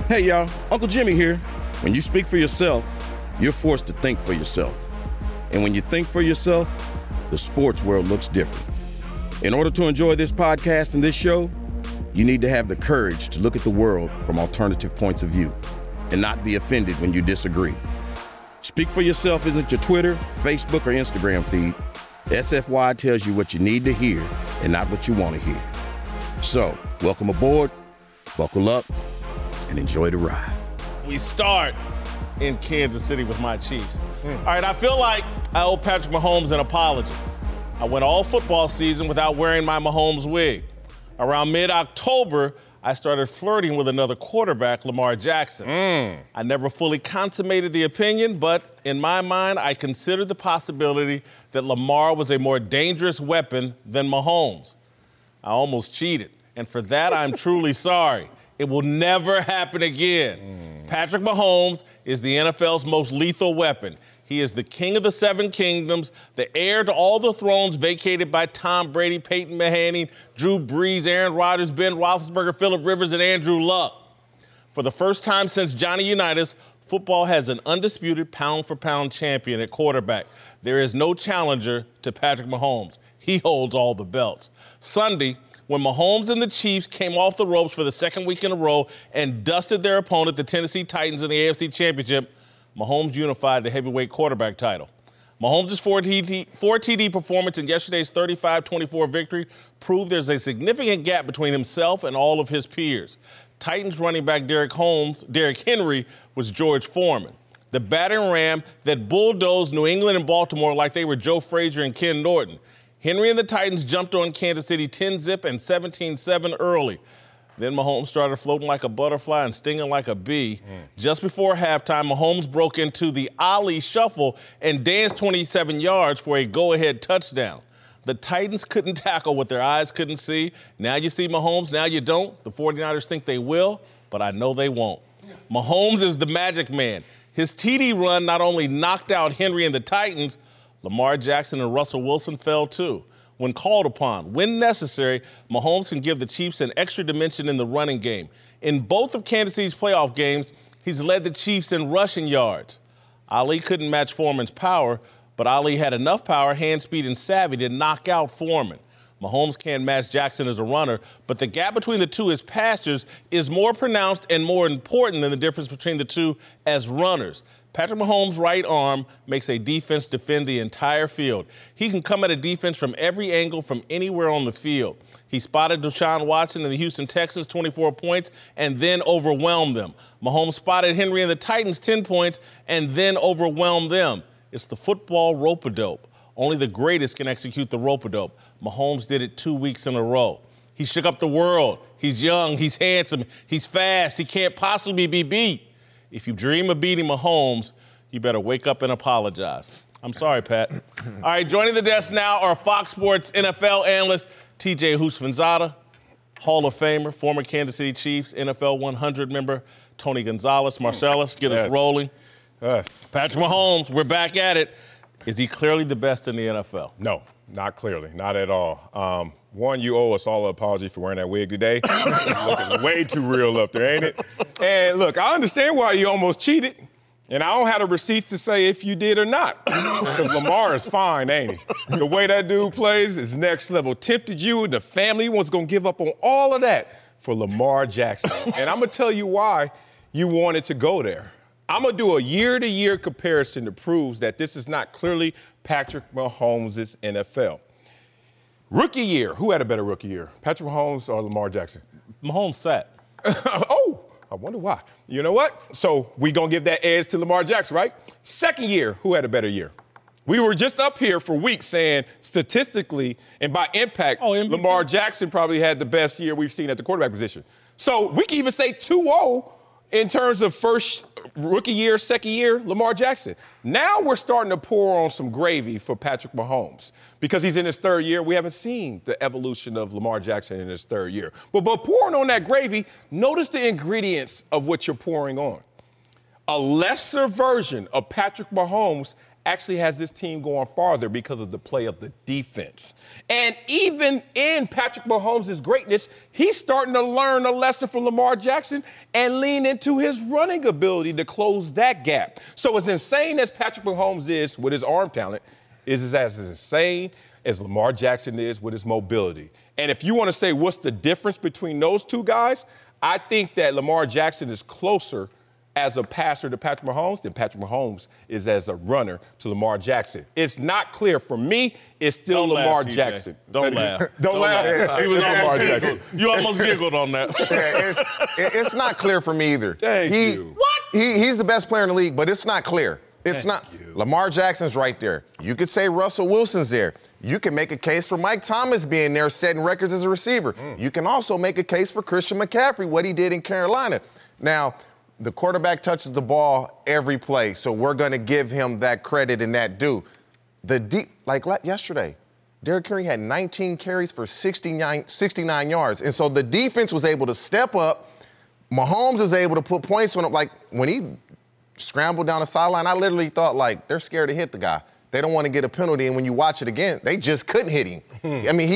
Hey y'all, Uncle Jimmy here. When you speak for yourself, you're forced to think for yourself. And when you think for yourself, the sports world looks different. In order to enjoy this podcast and this show, you need to have the courage to look at the world from alternative points of view and not be offended when you disagree. Speak for yourself isn't your Twitter, Facebook, or Instagram feed. SFY tells you what you need to hear and not what you want to hear. So, welcome aboard, buckle up, and enjoy the ride. We start in Kansas City with my Chiefs. All right, I feel like I owe Patrick Mahomes an apology. I went all football season without wearing my Mahomes wig. Around mid-October, I started flirting with another quarterback, Lamar Jackson. I never fully consummated the opinion, but in my mind, I considered the possibility that Lamar was a more dangerous weapon than Mahomes. I almost cheated, and for that, I'm truly sorry. It will never happen again. Patrick Mahomes is the NFL's most lethal weapon. He is the king of the seven kingdoms, the heir to all the thrones vacated by Tom Brady, Peyton Manning, Drew Brees, Aaron Rodgers, Ben Roethlisberger, Phillip Rivers, and Andrew Luck. For the first time since Johnny Unitas, football has an undisputed pound-for-pound champion at quarterback. There is no challenger to Patrick Mahomes. He holds all the belts. Sunday, when Mahomes and the Chiefs came off the ropes for the second week in a row and dusted their opponent, the Tennessee Titans, in the AFC Championship, Mahomes unified the heavyweight quarterback title. Mahomes' 4 TD performance in yesterday's 35-24 victory proved there's a significant gap between himself and all of his peers. Titans running back Derrick Henry was George Foreman, the battering ram that bulldozed New England and Baltimore like they were Joe Frazier and Ken Norton. Henry and the Titans jumped on Kansas City 10-zip and 17-7 early. Then Mahomes started floating like a butterfly and stinging like a bee. Just before halftime, Mahomes broke into the Ali shuffle and danced 27 yards for a go-ahead touchdown. The Titans couldn't tackle what their eyes couldn't see. Now you see Mahomes, now you don't. The 49ers think they will, but I know they won't. Mahomes is the magic man. His TD run not only knocked out Henry and the Titans, Lamar Jackson and Russell Wilson fell too. When called upon, when necessary, Mahomes can give the Chiefs an extra dimension in the running game. In both of Kansas City's playoff games, he's led the Chiefs in rushing yards. Ali couldn't match Foreman's power, but Ali had enough power, hand speed, and savvy to knock out Foreman. Mahomes can't match Jackson as a runner, but the gap between the two as passers is more pronounced and more important than the difference between the two as runners. Patrick Mahomes' right arm makes a defense defend the entire field. He can come at a defense from every angle, from anywhere on the field. He spotted Deshaun Watson and the Houston Texans 24 points and then overwhelmed them. Mahomes spotted Henry and the Titans 10 points and then overwhelmed them. It's the football rope-a-dope. Only the greatest can execute the rope-a-dope. Mahomes did it 2 weeks in a row. He shook up the world. He's young, he's handsome, he's fast, he can't possibly be beat. If you dream of beating Mahomes, you better wake up and apologize. I'm sorry, Pat. All right, joining the desk now are Fox Sports NFL analyst TJ Houshmandzadeh, Hall of Famer, former Kansas City Chiefs, NFL 100 member Tony Gonzalez. Marcellus, get us rolling. Patrick Mahomes, we're back at it. Is he clearly the best in the NFL? No, not clearly, not at all. One, you owe us all an apology for wearing that wig today. Looking way too real up there, ain't it? And look, I understand why you almost cheated, and I don't have the receipts to say if you did or not, because Lamar is fine, ain't he? The way that dude plays is next level. Tempted you, and the family was going to give up on all of that for Lamar Jackson. And I'm going to tell you why you wanted to go there. I'm going to do a year-to-year comparison that proves that this is not clearly Patrick Mahomes' NFL. Rookie year. Who had a better rookie year? Patrick Mahomes or Lamar Jackson? Mahomes sat. Oh, I wonder why. You know what? So we going to give that edge to Lamar Jackson, right? Second year, who had a better year? We were just up here for weeks saying statistically and by impact, Lamar Jackson probably had the best year we've seen at the quarterback position. So we can even say 2-0 in terms of first rookie year, second year, Lamar Jackson. Now we're starting to pour on some gravy for Patrick Mahomes because he's in his third year. We haven't seen the evolution of Lamar Jackson in his third year. But pouring on that gravy, notice the ingredients of what you're pouring on. A lesser version of Patrick Mahomes actually has this team going farther because of the play of the defense. And even in Patrick Mahomes' greatness, he's starting to learn a lesson from Lamar Jackson and lean into his running ability to close that gap. So as insane as Patrick Mahomes is with his arm talent, is as insane as Lamar Jackson is with his mobility. And if you want to say what's the difference between those two guys, I think that Lamar Jackson is closer as a passer to Patrick Mahomes than Patrick Mahomes is as a runner to Lamar Jackson. It's not clear. For me, it's still Lamar Jackson. Don't laugh. Don't laugh. He was Lamar Jackson. You almost giggled on that. It's not clear for me either. Thank you. What? He's the best player in the league, but it's not clear. It's not. Lamar Jackson's right there. You could say Russell Wilson's there. You can make a case for Mike Thomas being there, setting records as a receiver. You can also make a case for Christian McCaffrey, what he did in Carolina. Now, the quarterback touches the ball every play, so we're going to give him that credit and that due. Like yesterday, Derrick Henry had 19 carries for 69 yards, and so the defense was able to step up. Mahomes is able to put points on him. Like, when he scrambled down the sideline, I literally thought, like, they're scared to hit the guy. They don't want to get a penalty, and when you watch it again, they just couldn't hit him. I mean,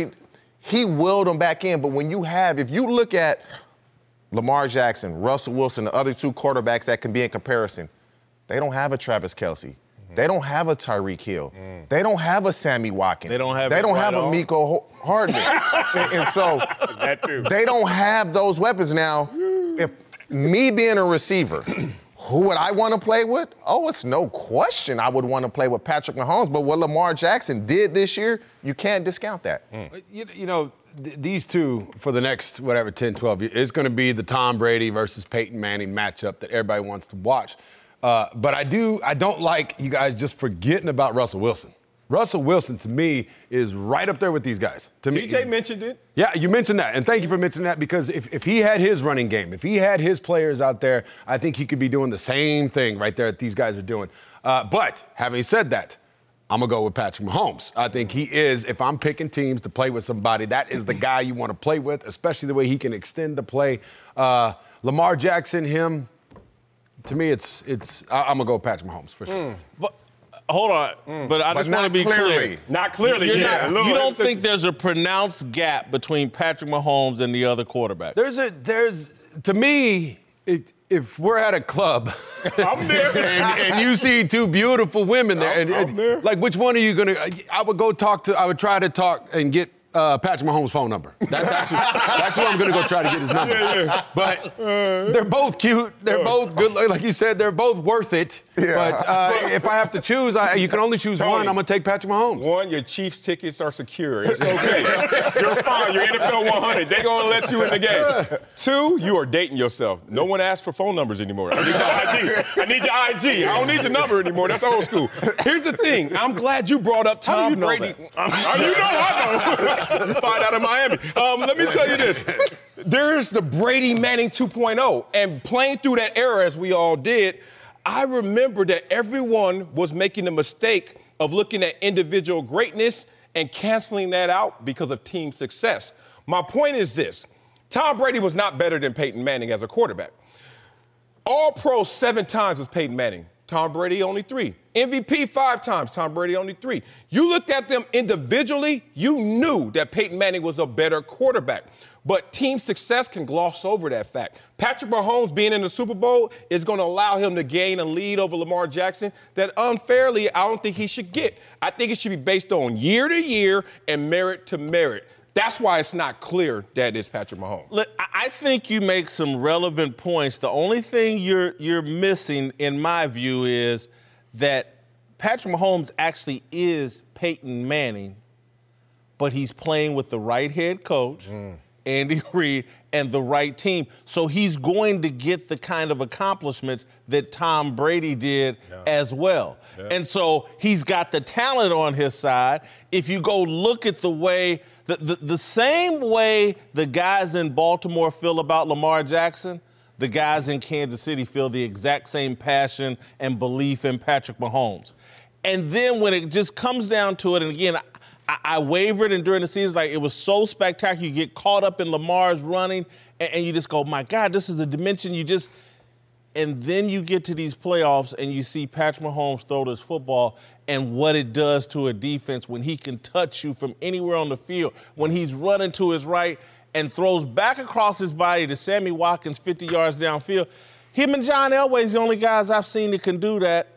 he willed them back in, but if you look at Lamar Jackson, Russell Wilson, the other two quarterbacks that can be in comparison, they don't have a Travis Kelce. They don't have a Tyreek Hill. They don't have a Sammy Watkins. They don't have a Miko Hardman. and so That too. they don't have those weapons. Now, if me being a receiver, who would I want to play with? Oh, it's no question I would want to play with Patrick Mahomes. But what Lamar Jackson did this year, you can't discount that. You know, these two, for the next, 10, 12 years, it's going to be the Tom Brady versus Peyton Manning matchup that everybody wants to watch. But I don't like you guys just forgetting about Russell Wilson. Russell Wilson, to me, is right up there with these guys. To me, TJ mentioned it. Yeah, you mentioned that, and thank you for mentioning that, because if he had his running game, if he had his players out there, I think he could be doing the same thing right there that these guys are doing. But having said that, I'm going to go with Patrick Mahomes. I think he is, if I'm picking teams to play with somebody, that is the guy you want to play with, especially the way he can extend the play. Lamar Jackson, him, to me, I'm going to go with Patrick Mahomes for sure. But hold on, but I just want to be clear. Not clearly. You don't think there's a pronounced gap between Patrick Mahomes and the other quarterback? To me, if we're at a club I'm there. and you see two beautiful women there, I'm there. like, which one are you going to – I would try to talk and get Patrick Mahomes' phone number. That's who I'm going to go try to get his number. Yeah. But they're both cute. They're both good. Like you said, they're both worth it. Yeah. But if I have to choose, you can only choose Tony, one. I'm going to take Patrick Mahomes. One, your Chiefs tickets are secure. It's okay. You're fine. You're NFL 100. They're going to let you in the game. Two, you are dating yourself. No one asks for phone numbers anymore. I need your IG. I need your IG. I don't need your number anymore. That's old school. Here's the thing. I'm glad you brought up Tom Brady. I know. You find out in Miami. Let me tell you this. There's the Brady Manning 2.0. And playing through that era as we all did, I remember that everyone was making the mistake of looking at individual greatness and canceling that out because of team success. My point is this. Tom Brady was not better than Peyton Manning as a quarterback. All-Pro 7 times was Peyton Manning. Tom Brady only 3. MVP 5 times. Tom Brady only 3. You looked at them individually, you knew that Peyton Manning was a better quarterback. But team success can gloss over that fact. Patrick Mahomes being in the Super Bowl is going to allow him to gain a lead over Lamar Jackson that unfairly I don't think he should get. I think it should be based on year to year and merit to merit. That's why it's not clear that it's Patrick Mahomes. Look, I think you make some relevant points. The only thing you're missing, in my view, is that Patrick Mahomes actually is Peyton Manning, but he's playing with the right head coach, Andy Reid, and the right team. So he's going to get the kind of accomplishments that Tom Brady did as well. Yeah. And so he's got the talent on his side. If you go look at the way, the same way the guys in Baltimore feel about Lamar Jackson, the guys in Kansas City feel the exact same passion and belief in Patrick Mahomes. And then when it just comes down to it, and again, I wavered, and during the season, like, it was so spectacular. You get caught up in Lamar's running, and you just go, my God, this is a dimension And then you get to these playoffs and you see Patrick Mahomes throw this football and what it does to a defense when he can touch you from anywhere on the field, when he's running to his right and throws back across his body to Sammy Watkins 50 yards downfield. Him and John Elway's the only guys I've seen that can do that.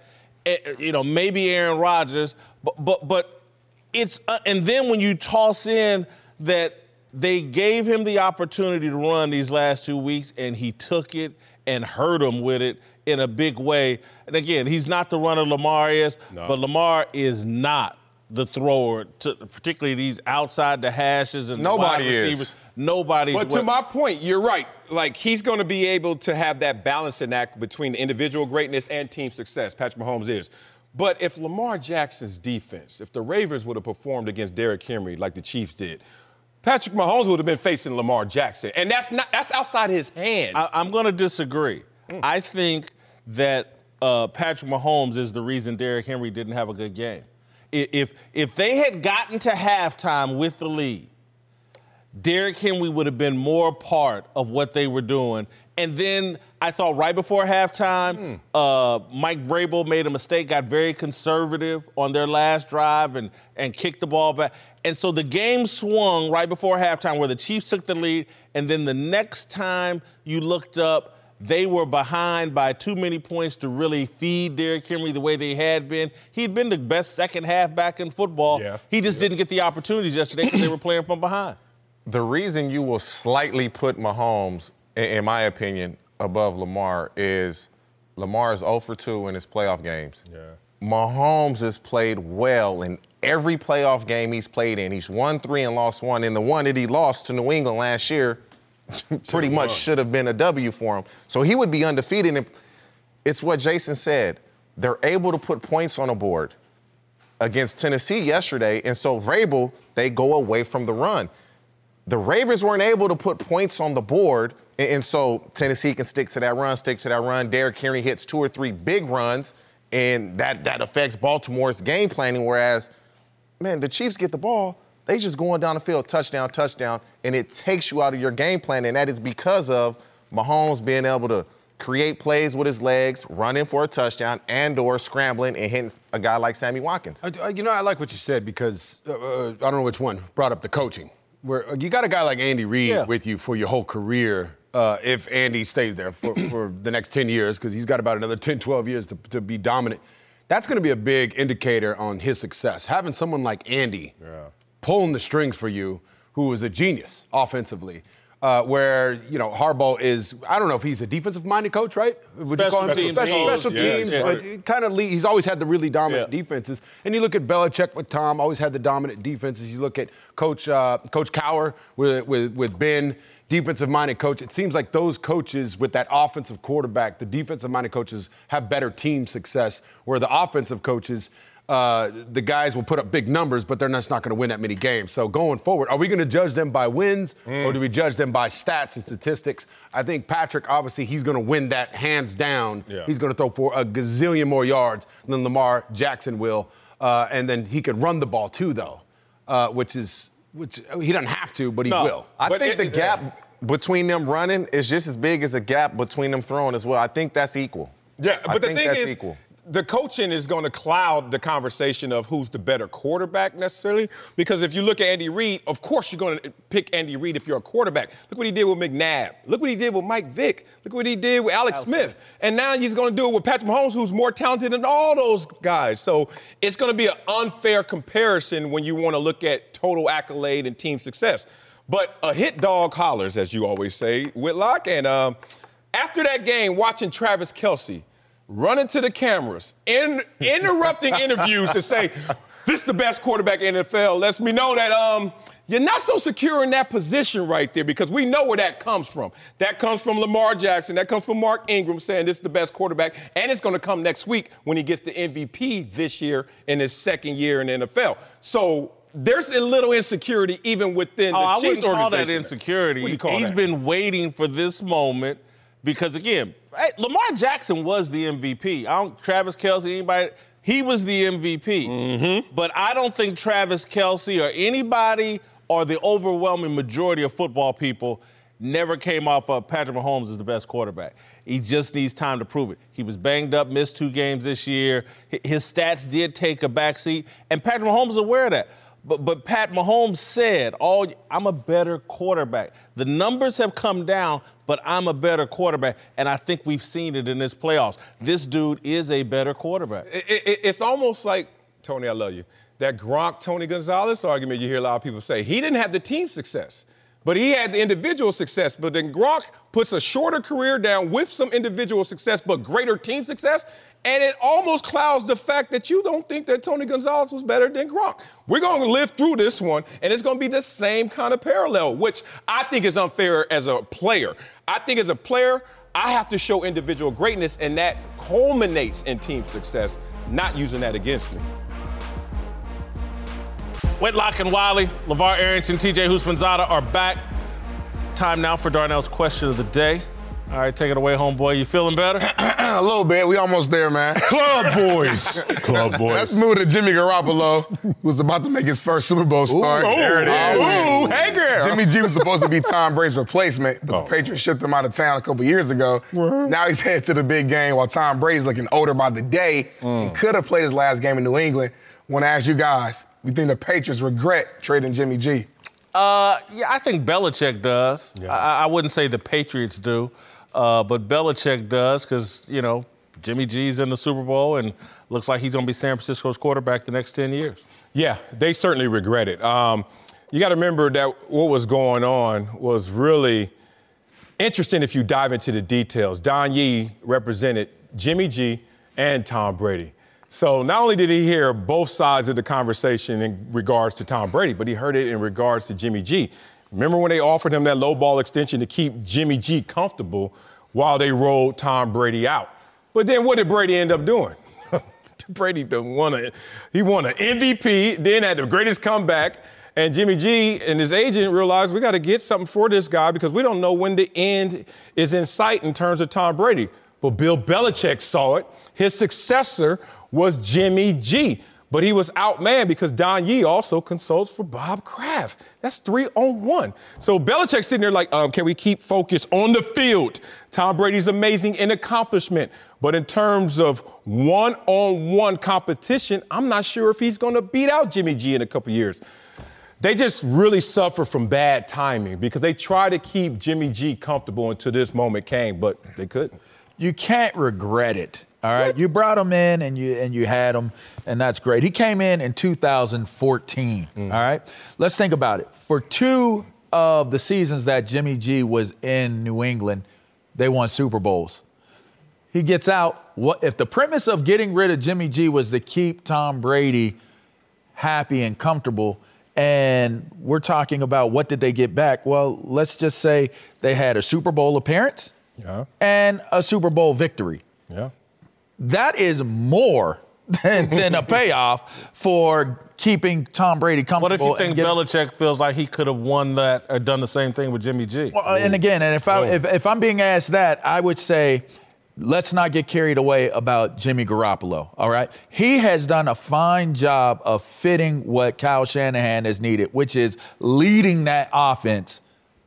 Maybe Aaron Rodgers, but it's and then when you toss in that they gave him the opportunity to run these last 2 weeks and he took it and hurt him with it in a big way. And again, he's not the runner Lamar is, but Lamar is not the thrower, particularly these outside the hashes and Nobody wide receivers. is. Nobody's. But to my point, you're right. Like, he's going to be able to have that balancing act between individual greatness and team success. Patrick Mahomes is. But if Lamar Jackson's defense, if the Ravens would have performed against Derrick Henry like the Chiefs did, Patrick Mahomes would have been facing Lamar Jackson. And that's outside his hands. I'm going to disagree. I think that Patrick Mahomes is the reason Derrick Henry didn't have a good game. If they had gotten to halftime with the lead, Derrick Henry would have been more a part of what they were doing. And then I thought right before halftime, Mike Vrabel made a mistake, got very conservative on their last drive and kicked the ball back. And so the game swung right before halftime where the Chiefs took the lead. And then the next time you looked up, they were behind by too many points to really feed Derrick Henry the way they had been. He'd been the best second half back in football. Yeah. He just didn't get the opportunities yesterday because they were playing from behind. The reason you will slightly put Mahomes, in my opinion, above Lamar is Lamar is 0 for 2 in his playoff games. Yeah. Mahomes has played well in every playoff game he's played in. He's won 3 and lost 1. In the one that he lost to New England last year, pretty much should have been a W for him. So he would be undefeated. And it's what Jason said. They're able to put points on the board against Tennessee yesterday. And so Vrabel, they go away from the run. The Ravens weren't able to put points on the board. And so Tennessee can stick to that run. Derrick Henry hits 2 or 3 big runs, and that affects Baltimore's game planning. Whereas, man, the Chiefs get the ball. They just going down the field, touchdown, and it takes you out of your game plan, and that is because of Mahomes being able to create plays with his legs, running for a touchdown, and/or scrambling and hitting a guy like Sammy Watkins. I like what you said because I don't know which one brought up the coaching. Where you got a guy like Andy Reid with you for your whole career if Andy stays there for the next 10 years because he's got about another 10, 12 years to be dominant. That's going to be a big indicator on his success. Having someone like Andy pulling the strings for you, who is a genius offensively, where, Harbaugh is, I don't know if he's a defensive-minded coach, right? Would you call him special teams? But kind of he's always had the really dominant defenses. And you look at Belichick with Tom, always had the dominant defenses. You look at Coach Cowher with Ben, defensive-minded coach. It seems like those coaches with that offensive quarterback, the defensive-minded coaches have better team success, where the offensive coaches the guys will put up big numbers, but they're just not going to win that many games. So going forward, are we going to judge them by wins or do we judge them by stats and statistics? I think Patrick, obviously, he's going to win that hands down. Yeah. He's going to throw for a gazillion more yards than Lamar Jackson will. And then he could run the ball too, though, which he doesn't have to, but he will. I think the gap between them running is just as big as a gap between them throwing as well. I think that's equal. Yeah, but the thing is, the coaching is going to cloud the conversation of who's the better quarterback necessarily. Because if you look at Andy Reid, of course you're going to pick Andy Reid if you're a quarterback. Look what he did with McNabb. Look what he did with Mike Vick. Look what he did with Alex Smith. And now he's going to do it with Patrick Mahomes, who's more talented than all those guys. So it's going to be an unfair comparison when you want to look at total accolade and team success. But a hit dog hollers, as you always say, Whitlock. And after that game, watching Travis Kelce running to the cameras, interrupting interviews to say, this is the best quarterback in the NFL, lets me know that you're not so secure in that position right there, because we know where that comes from. That comes from Lamar Jackson. That comes from Mark Ingram saying this is the best quarterback. And it's going to come next week when he gets the MVP this year in his second year in the NFL. So there's a little insecurity even within the Chiefs organization. I wouldn't call that insecurity. He's been waiting for this moment because, again, Lamar Jackson was the MVP. Travis Kelce, anybody, he was the MVP. Mm-hmm. But I don't think Travis Kelce or anybody or the overwhelming majority of football people never came off of Patrick Mahomes as the best quarterback. He just needs time to prove it. He was banged up, missed 2 games this year. His stats did take a backseat, and Patrick Mahomes is aware of that. But Pat Mahomes said, I'm a better quarterback. The numbers have come down, but I'm a better quarterback, and I think we've seen it in this playoffs. This dude is a better quarterback. It's almost like, Tony, I love you, that Gronk-Tony Gonzalez argument you hear a lot of people say. He didn't have the team success, but he had the individual success. But then Gronk puts a shorter career down with some individual success, but greater team success. And it almost clouds the fact that you don't think that Tony Gonzalez was better than Gronk. We're going to live through this one, and it's going to be the same kind of parallel, which I think is unfair as a player. I think as a player, I have to show individual greatness, and that culminates in team success, not using that against me. Whitlock and Wiley, LeVar Arrington, TJ Houshmandzadeh are back. Time now for Darnell's question of the day. All right, take it away, homeboy. You feeling better? A little bit. We almost there, man. Club boys. Club boys. Let's move to Jimmy Garoppolo, who's about to make his first Super Bowl start. There it is. Hey, girl. Jimmy G was supposed to be Tom Brady's replacement, but the Patriots shipped him out of town a couple years ago. Now he's headed to the big game while Tom Brady's looking older by the day. He could have played his last game in New England. Want to ask you guys, we think the Patriots regret trading Jimmy G? Yeah, I think Belichick does. Yeah. I wouldn't say the Patriots do. But Belichick does because, Jimmy G's in the Super Bowl and looks like he's going to be San Francisco's quarterback the next 10 years. Yeah, they certainly regret it. You got to remember that what was going on was really interesting if you dive into the details. Don Yee represented Jimmy G and Tom Brady. So not only did he hear both sides of the conversation in regards to Tom Brady, but he heard it in regards to Jimmy G. Remember when they offered him that low ball extension to keep Jimmy G comfortable while they rolled Tom Brady out? But then what did Brady end up doing? Brady won an MVP, then had the greatest comeback, and Jimmy G and his agent realized we got to get something for this guy because we don't know when the end is in sight in terms of Tom Brady. But Bill Belichick saw it. His successor was Jimmy G. But he was outmanned because Don Yee also consults for Bob Kraft. That's 3-on-1. So Belichick's sitting there like, can we keep focus on the field? Tom Brady's amazing in accomplishment. But in terms of one-on-one competition, I'm not sure if he's going to beat out Jimmy G in a couple years. They just really suffer from bad timing because they tried to keep Jimmy G comfortable until this moment came, but they couldn't. You can't regret it. All right, what? You brought him in and you had him, and that's great. He came in 2014. All right, let's think about it. For 2 of the seasons that Jimmy G was in New England, they won Super Bowls. He gets out. What if the premise of getting rid of Jimmy G was to keep Tom Brady happy and comfortable? And we're talking about what did they get back? Well, let's just say they had a Super Bowl appearance and a Super Bowl victory. Yeah. That is more than a payoff for keeping Tom Brady comfortable. What if you think Belichick feels like he could have won that or done the same thing with Jimmy G? Well, and again, if I'm being asked that, I would say let's not get carried away about Jimmy Garoppolo, all right? He has done a fine job of fitting what Kyle Shanahan has needed, which is leading that offense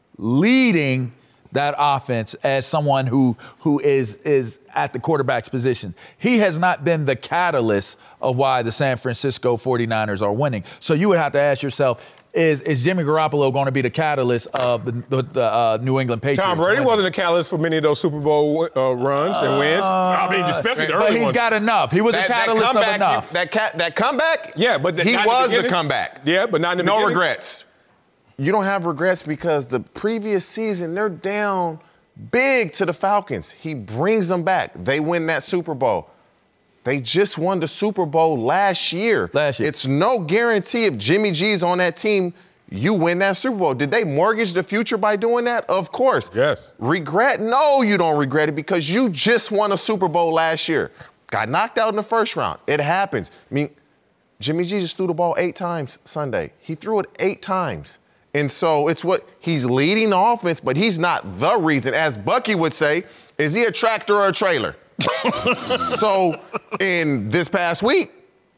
as someone who is at the quarterback's position. He has not been the catalyst of why the San Francisco 49ers are winning. So you would have to ask yourself, is Jimmy Garoppolo going to be the catalyst of the New England Patriots? Tom Brady wasn't a catalyst for many of those Super Bowl runs and wins. I mean, especially the early ones. But he's got enough. He was a catalyst of enough. That comeback? Yeah, but he was the comeback. Yeah, but not in the beginning. No regrets. You don't have regrets because the previous season, they're down big to the Falcons. He brings them back. They win that Super Bowl. They just won the Super Bowl last year. It's no guarantee if Jimmy G's on that team, you win that Super Bowl. Did they mortgage the future by doing that? Of course. Yes. Regret? No, you don't regret it because you just won a Super Bowl last year. Got knocked out in the first round. It happens. I mean, Jimmy G just threw the ball 8 times Sunday. He threw it 8 times. And so it's what he's leading the offense, but he's not the reason. As Bucky would say, is he a tractor or a trailer? So in this past week,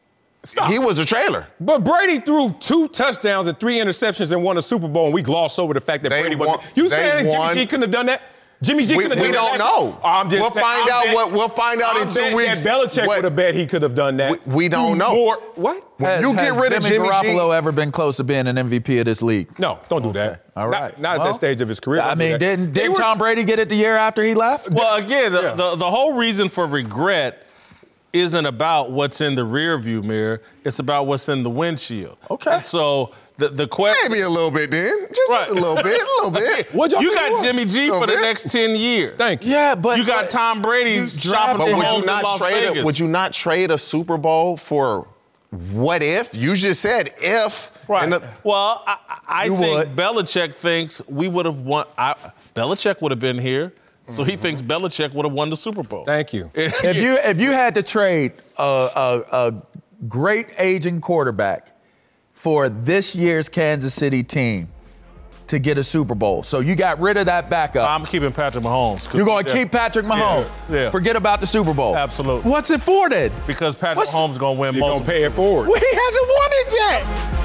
Stop. He was a trailer. But Brady threw 2 touchdowns and 3 interceptions and won a Super Bowl, and we glossed over the fact that Brady wasn't. You saying Jimmy G couldn't have done that? Jimmy G couldn't have done that. We don't know. I'm just we'll saying, find out. We'll find out in 2 weeks. Belichick would have bet he could have done that. We don't know. What? When you get rid of Jimmy Garoppolo ever been close to being an MVP of this league? No, don't do that. All right. Not at that stage of his career. I mean, didn't Tom Brady get it the year after he left? Well, again, the whole reason for regret isn't about what's in the rearview mirror. It's about what's in the windshield. Okay. And so the question. Maybe a little bit then. Just a little bit. You got Jimmy G for the next 10 years. Thank you. Yeah, but you got Tom Brady shopping But homes in Las Vegas. would you not trade a Super Bowl for what if? You just said if. Right. Well, I think would. Belichick thinks we would have won. Belichick would have been here, so he thinks Belichick would have won the Super Bowl. Thank you. If you had to trade a great aging quarterback for this year's Kansas City team to get a Super Bowl, so you got rid of that backup. I'm keeping Patrick Mahomes. You're going to keep Patrick Mahomes. Yeah. Forget about the Super Bowl. Absolutely. What's it for then? Because Patrick Mahomes is going to win You're going multiple. to pay it forward. Well, he hasn't won it yet.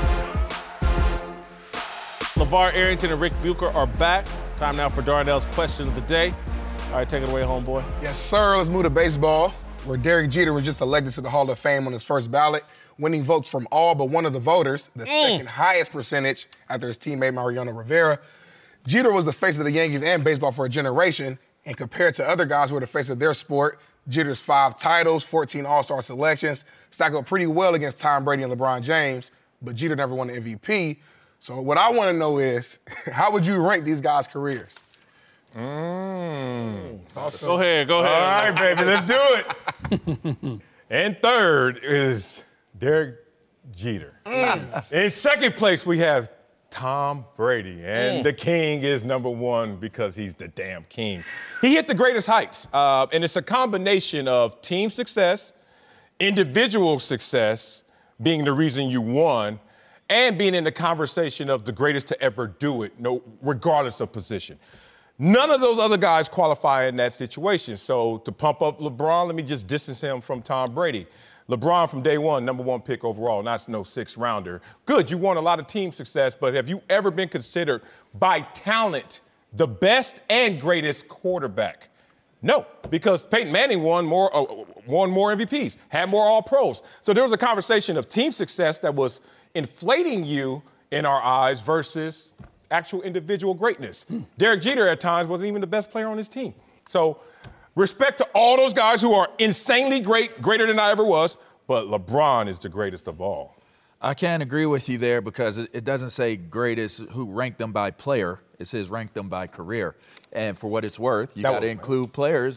LeVar Arrington and Rick Bucher are back. Time now for Darnell's question of the day. All right, take it away, homeboy. Yes, sir. Let's move to baseball, where Derek Jeter was just elected to the Hall of Fame on his first ballot, winning votes from all but one of the voters, the second highest percentage after his teammate Mariano Rivera. Jeter was the face of the Yankees and baseball for a generation, and compared to other guys who were the face of their sport, Jeter's 5 titles, 14 All-Star selections, stack up pretty well against Tom Brady and LeBron James, but Jeter never won the MVP. So what I want to know is, how would you rank these guys' careers? Go ahead. All right, baby, let's do it. And third is Derek Jeter. In second place, we have Tom Brady. And the king is number 1 because he's the damn king. He hit the greatest heights. And it's a combination of team success, individual success being the reason you won, and being in the conversation of the greatest to ever do it, regardless of position. None of those other guys qualify in that situation. So to pump up LeBron, let me just distance him from Tom Brady. LeBron from day one, number 1 pick overall, not no 6-rounder. Good, you won a lot of team success, but have you ever been considered by talent the best and greatest quarterback? No, because Peyton Manning won more MVPs, had more All-Pros. So there was a conversation of team success that was inflating you in our eyes versus actual individual greatness. Derek Jeter at times wasn't even the best player on his team. So respect to all those guys who are insanely great, greater than I ever was, but LeBron is the greatest of all. I can't agree with you there because it doesn't say greatest who ranked them by player. It says rank them by career. And for what it's worth, you got to include players,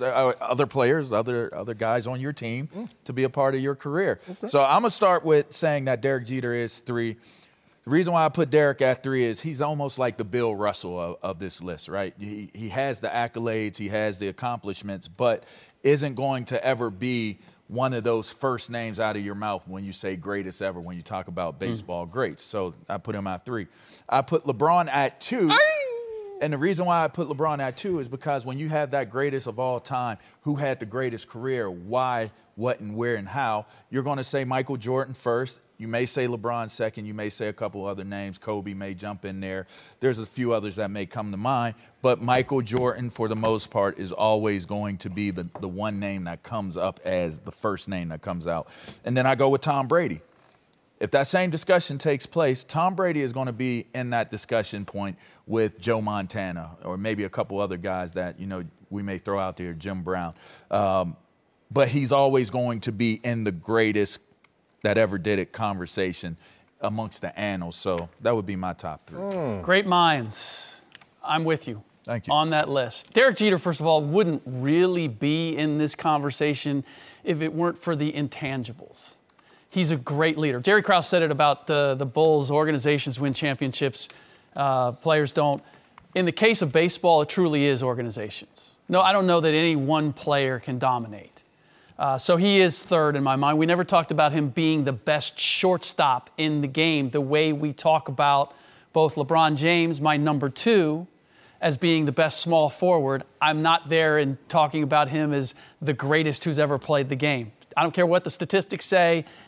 other guys on your team to be a part of your career. Okay. So I'm going to start with saying that Derek Jeter is 3. The reason why I put Derek at 3 is he's almost like the Bill Russell of this list, right? He has the accolades, he has the accomplishments, but isn't going to ever be one of those first names out of your mouth when you say greatest ever, when you talk about baseball greats. So I put him at 3. I put LeBron at 2. And the reason why I put LeBron at 2 is because when you have that greatest of all time, who had the greatest career, why, what, and where, and how, you're going to say Michael Jordan first. You may say LeBron second. You may say a couple other names. Kobe may jump in there. There's a few others that may come to mind. But Michael Jordan, for the most part, is always going to be the one name that comes up as the first name that comes out. And then I go with Tom Brady. If that same discussion takes place, Tom Brady is going to be in that discussion point with Joe Montana or maybe a couple other guys that, we may throw out there, Jim Brown. But he's always going to be in the greatest that ever did it conversation amongst the annals. So that would be my top 3. Great minds. I'm with you. Thank you. On that list. Derek Jeter, first of all, wouldn't really be in this conversation if it weren't for the intangibles. He's a great leader. Jerry Krause said it about the Bulls. Organizations win championships. Players don't. In the case of baseball, it truly is organizations. No, I don't know that any one player can dominate. So he is 3rd in my mind. We never talked about him being the best shortstop in the game the way we talk about both LeBron James, my number 2, as being the best small forward. I'm not there in talking about him as the greatest who's ever played the game. I don't care what the statistics say.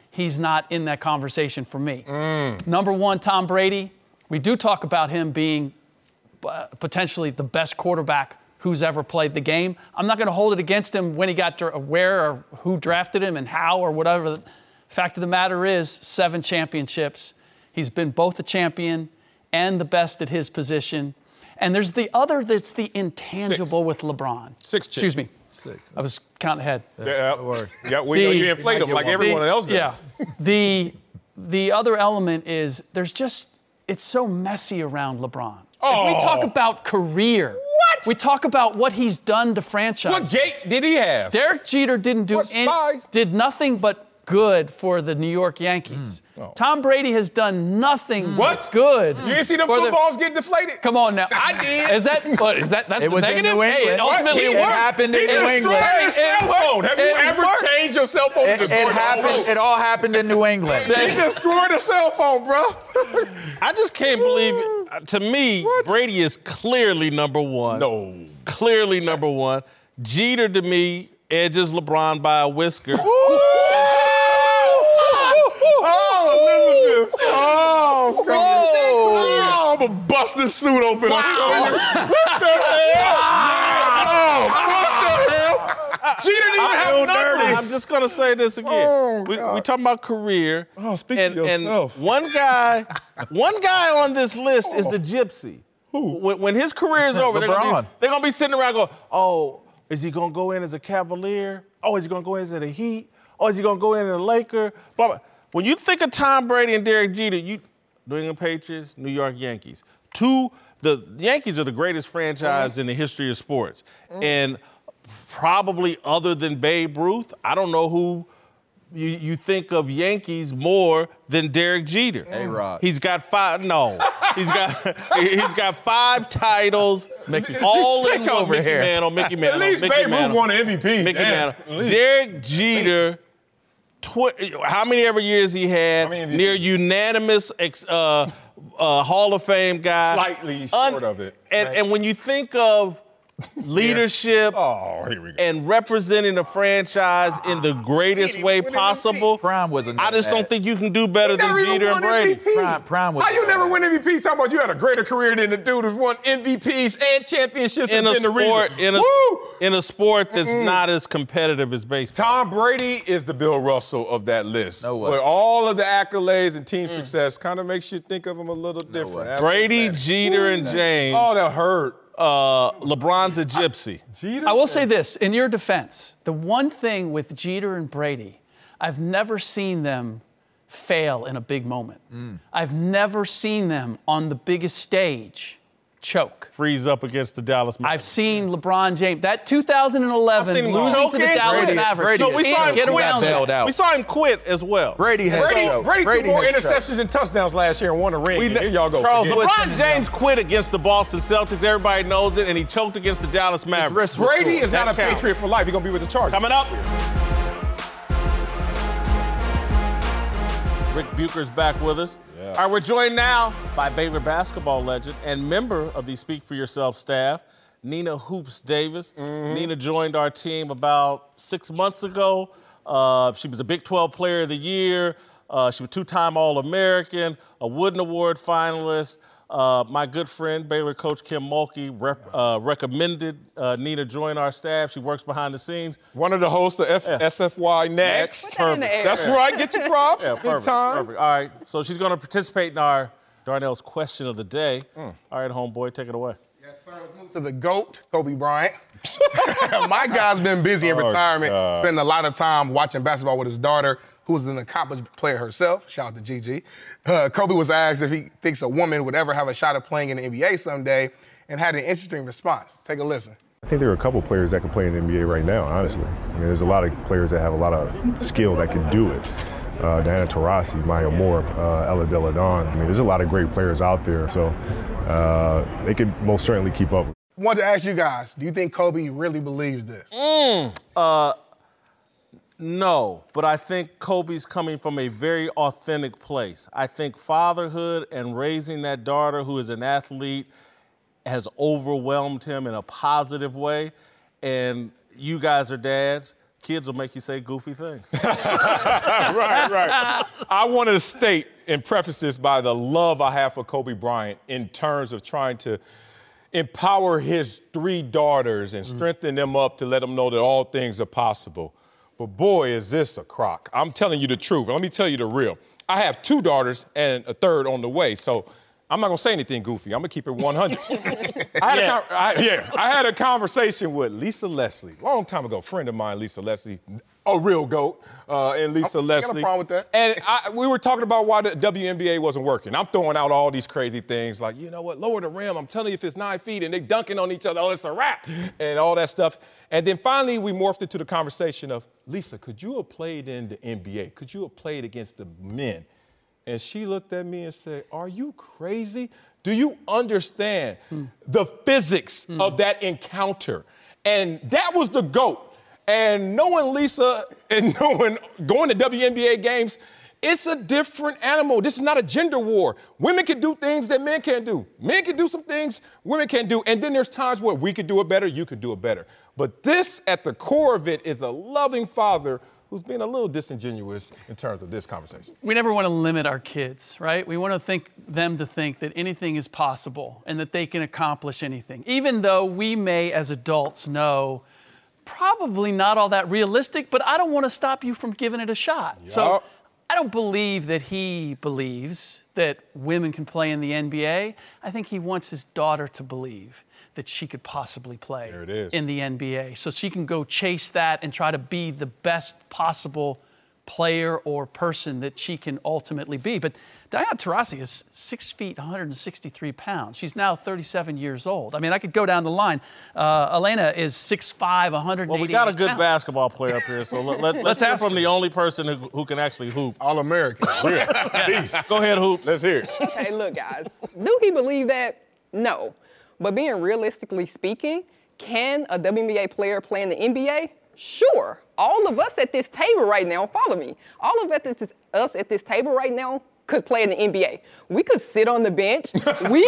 he's not in that conversation for me. Number one, Tom Brady. We do talk about him being potentially the best quarterback who's ever played the game. I'm not going to hold it against him when he got where or who drafted him and how or whatever. The fact of the matter is, 7 championships. He's been both a champion and the best at his position. And there's the other that's the intangible with LeBron. 6 Excuse me. 6. I was counting ahead. Yeah, we know you inflate them like everyone else does. Yeah. The other element is it's so messy around LeBron. Oh. If we talk about career, we talk about what he's done to franchise. What gate did he have? Derek Jeter did nothing but good for the New York Yankees. Tom Brady has done nothing but good. You didn't see the footballs get deflated? Come on now. I did. Is that that's It was in negative? New England. Hey, ultimately It it worked. happened in He New destroyed England. his cell phone. Have you ever changed your cell phone? It all happened in New England. He destroyed a cell phone, bro. I just can't believe it. To me, Brady is clearly number one. No. Clearly number one. Jeter, to me, edges LeBron by a whisker. Oh, Elizabeth. Oh, God. Oh, I'm going to bust this suit open. I'm telling you. What the hell? Oh, what the hell? Jeter didn't even have numbers. I'm just going to say this again. We talking about career. Oh, speak for yourself. And one guy on this list is the Gypsy. Who? When his career is over, they're LeBron. going to be sitting around going, oh, is he going to go in as a Cavalier? Oh, is he going to go in as a Heat? Oh, is he going to go in as a Laker? Blah, blah. When you think of Tom Brady and Derek Jeter, New England Patriots, New York Yankees. The Yankees are the greatest franchise in the history of sports. And probably other than Babe Ruth, I don't know who you think of Yankees more than Derek Jeter. A-Rod. He's got 5. No, he's got 5 titles. All in one. Mickey Mantle. At least Babe Ruth won an MVP. Mickey Mantle. Derek Jeter. How many ever years he had? Near unanimous Hall of Fame guy. Slightly short of it. And when you think of leadership here we go. and representing the franchise in the greatest way possible, Prime wasn't I just don't think you can do better than never even Jeter and won Brady. MVP. Prime was How you never win MVP? Talking about you had a greater career than the dude who's won MVPs and championships In a the sport, region. in a sport that's not as competitive as baseball. Tom Brady is the Bill Russell of that list. No way. With all of the accolades and team success, kind of makes you think of him a little different. Brady, Jeter, and James. Oh, that hurt. LeBron's a gypsy. I will say this, in your defense, the one thing with Jeter and Brady, I've never seen them fail in a big moment. I've never seen them on the biggest stage choke. Freeze up against the Dallas Mavericks. I've seen LeBron James, that 2011 I've seen him losing choke to the and Dallas Brady. Mavericks. No, we saw him Get quit. around bailed that. out. We saw him quit as well. Brady has choked. Brady threw more has interceptions choked. and touchdowns last year and won a ring. And here y'all go. Charles, forget it. LeBron James quit against the Boston Celtics. Everybody knows it, and he choked against the Dallas Mavericks. Brady is not That a counts. Patriot for life. He's going to be with the Chargers. Coming up. Rick Bucher's back with us. All right, we're joined now by Baylor basketball legend and member of the Speak for Yourself staff, Nina Hoops Davis. Nina joined our team about 6 months ago. She was a Big 12 Player of the Year. She was 2-time All-American, a Wooden Award finalist. My good friend, Baylor coach Kim Mulkey, recommended Nina join our staff. She works behind the scenes. One of the hosts of SFY Next. Put that in the air. That's right. Get your props. Yeah, Big perfect, time. perfect. All right, so she's going to participate in our Darnell's question of the day. All right, homeboy, take it away. Yes, sir. Let's move to the GOAT, Kobe Bryant. My guy's been busy in retirement, spending a lot of time watching basketball with his daughter, who is an accomplished player herself. Shout out to Gigi. Kobe was asked if he thinks a woman would ever have a shot at playing in the NBA someday, and had an interesting response. Take a listen. I think there are a couple players that can play in the NBA right now, honestly. I mean, there's a lot of players that have a lot of skill that can do it. Diana Taurasi, Maya Moore, Ella Delle Donne. I mean, there's a lot of great players out there, so they could most certainly keep up. I wanted to ask you guys, do you think Kobe really believes this? No, but I think Kobe's coming from a very authentic place. I think fatherhood and raising that daughter who is an athlete has overwhelmed him in a positive way. And you guys are dads. kids will make you say goofy things. Right. I want to state and preface this by the love I have for Kobe Bryant in terms of trying to empower his 3 daughters and strengthen them up to let them know that all things are possible. But boy, is this a crock. I'm telling you the truth. Let me tell you the real. I have 2 daughters and a third on the way, so I'm not going to say anything goofy. I'm going to keep it 100. I had a conversation with Lisa Leslie, long time ago, friend of mine, Lisa Leslie, a real GOAT, and Lisa Leslie. I got a problem with that. And we were talking about why the WNBA wasn't working. I'm throwing out all these crazy things like, you know what, lower the rim. I'm telling you, if it's 9 feet and they dunking on each other, oh, it's a wrap, and all that stuff. And then finally, we morphed into the conversation of, Lisa, could you have played in the NBA? Could you have played against the men? And she looked at me and said, are you crazy? Do you understand the physics of that encounter? And that was the GOAT. And knowing Lisa and knowing going to WNBA games, it's a different animal. This is not a gender war. Women can do things that men can't do. Men can do some things women can't do. And then there's times where we could do it better, you could do it better. But this, at the core of it, is a loving father who's being a little disingenuous in terms of this conversation. We never want to limit our kids, right? We want to think that anything is possible and that they can accomplish anything, even though we may, as adults, know probably not all that realistic, but I don't want to stop you from giving it a shot. Yep. So I don't believe that he believes that women can play in the NBA. I think he wants his daughter to believe that she could possibly play in the NBA. So she can go chase that and try to be the best possible player or person that she can ultimately be. But Diana Taurasi is 6 feet, 163 pounds. She's now 37 years old. I mean, I could go down the line. Elena is 6'5", 180 Well, we got a good pounds. basketball player up here, so let's hear from the only person who can actually hoop. All-American. Go ahead, Hoop. Let's hear it. Okay, look, guys. Do he believe that? No. But being realistically speaking, can a WNBA player play in the NBA? Sure. All of us at this table right now, follow me, all of us at this table right now could play in the NBA. We could sit on the bench. We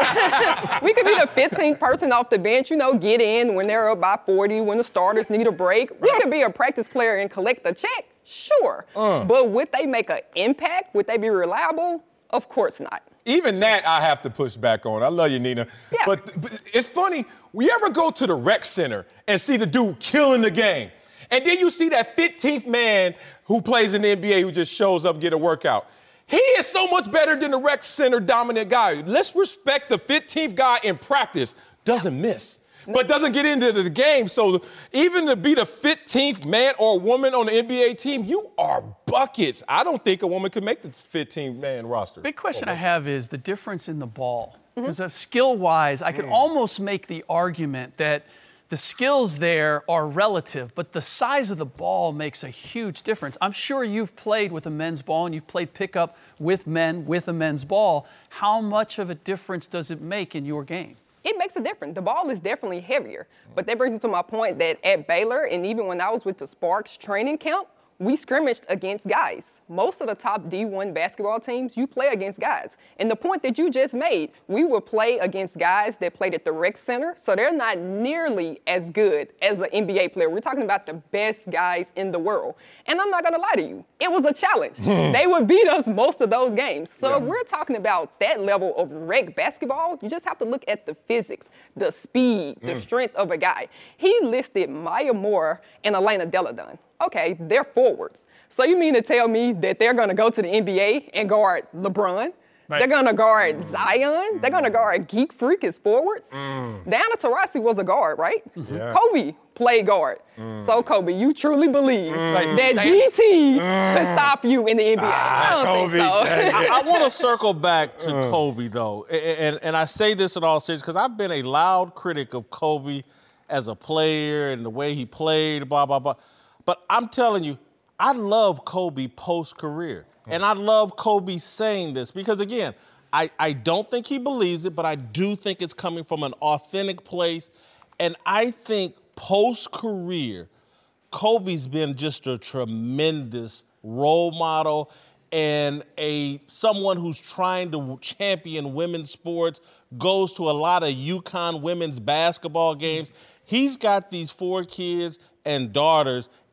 could be the 15th person off the bench, get in when they're up by 40, when the starters need a break. We could be a practice player and collect a check. Sure. But would they make an impact? Would they be reliable? Of course not. Even that I have to push back on. I love you, Nina. Yeah. But it's funny, we ever go to the rec center and see the dude killing the game, and then you see that 15th man who plays in the NBA who just shows up, get a workout. He is so much better than the rec center dominant guy. Let's respect the 15th guy in practice, doesn't miss, but doesn't get into the game. So even to be the 15th man or woman on the NBA team, you are buckets. I don't think a woman could make the 15-man roster. Big question I have is the difference in the ball. Because skill-wise, I could almost make the argument that the skills there are relative, but the size of the ball makes a huge difference. I'm sure you've played with a men's ball and you've played pickup with men with a men's ball. How much of a difference does it make in your game? It makes a difference. The ball is definitely heavier. But that brings me to my point that at Baylor, and even when I was with the Sparks training camp, we scrimmaged against guys. Most of the top D1 basketball teams, you play against guys. And the point that you just made, we will play against guys that played at the rec center, so they're not nearly as good as an NBA player. We're talking about the best guys in the world. And I'm not gonna lie to you, it was a challenge. They would beat us most of those games. So if we're talking about that level of rec basketball, you just have to look at the physics, the speed, the strength of a guy. He listed Maya Moore and Elena Delle Donne. Okay, they're forwards. So you mean to tell me that they're going to go to the NBA and guard LeBron? Right. They're going to guard Zion? They're going to guard Geek Freak as forwards? Diana Taurasi was a guard, right? Yeah. Kobe played guard. So, Kobe, you truly believe that DT could stop you in the NBA? I don't think so. I want to circle back to Kobe, though. And I say this in all seriousness because I've been a loud critic of Kobe as a player and the way he played, blah, blah, blah. But I'm telling you, I love Kobe post-career. And I love Kobe saying this because, again, I don't think he believes it, but I do think it's coming from an authentic place. And I think post-career, Kobe's been just a tremendous role model and someone who's trying to champion women's sports, goes to a lot of UConn women's basketball games. He's got these 4 kids and daughters,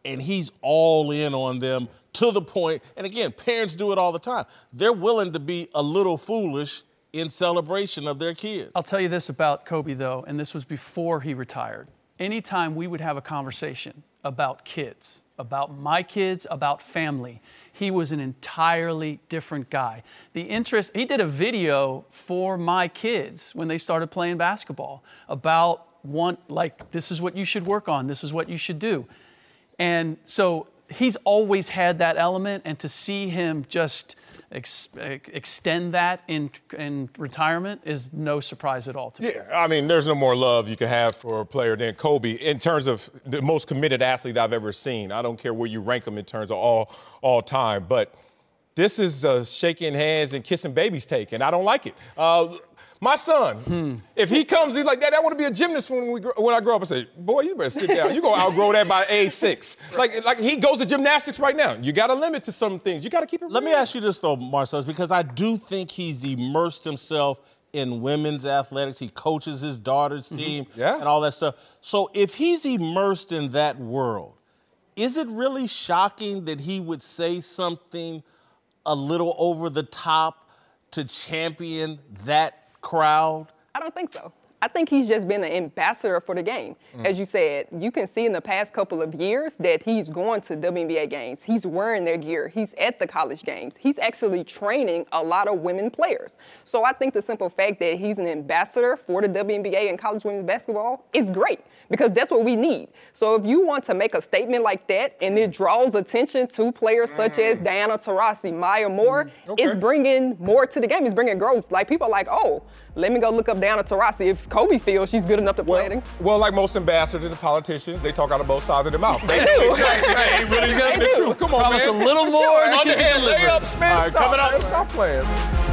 and he's all in on them to the point, and again, parents do it all the time. They're willing to be a little foolish in celebration of their kids. I'll tell you this about Kobe, though, and this was before he retired. Anytime we would have a conversation about kids, about my kids, about family, he was an entirely different guy. He did a video for my kids when they started playing basketball about this is what you should work on, this is what you should do. And so he's always had that element, and to see him just extend that in retirement is no surprise at all to me. Yeah, I mean, there's no more love you can have for a player than Kobe in terms of the most committed athlete I've ever seen. I don't care where you rank him in terms of all time, but this is shaking hands and kissing babies take, and I don't like it. My son, if he comes, he's like, Dad, I want to be a gymnast when I grow up. I say, boy, you better sit down. You're going to outgrow that by age 6. Like he goes to gymnastics right now. You got a limit to some things. You got to keep it real. Let me ask you this, though, Marcellus, because I do think he's immersed himself in women's athletics. He coaches his daughter's team and all that stuff. So if he's immersed in that world, is it really shocking that he would say something a little over the top to champion that crowd? I don't think so. I think he's just been an ambassador for the game. As you said, you can see in the past couple of years that he's going to WNBA games. He's wearing their gear. He's at the college games. He's actually training a lot of women players. So I think the simple fact that he's an ambassador for the WNBA and college women's basketball is great, because that's what we need. So if you want to make a statement like that and it draws attention to players such as Diana Taurasi, Maya Moore, it's bringing more to the game. It's bringing growth. Like, people are like, oh, let me go look up Diana Taurasi if Kobe feels she's good enough to play it. Well, like most ambassadors and politicians, they talk out of both sides of their mouth. They do. Hey, really got to be true. Come on, Promise man. a little more. Underhand layups, man. All right, coming up. Stop playing.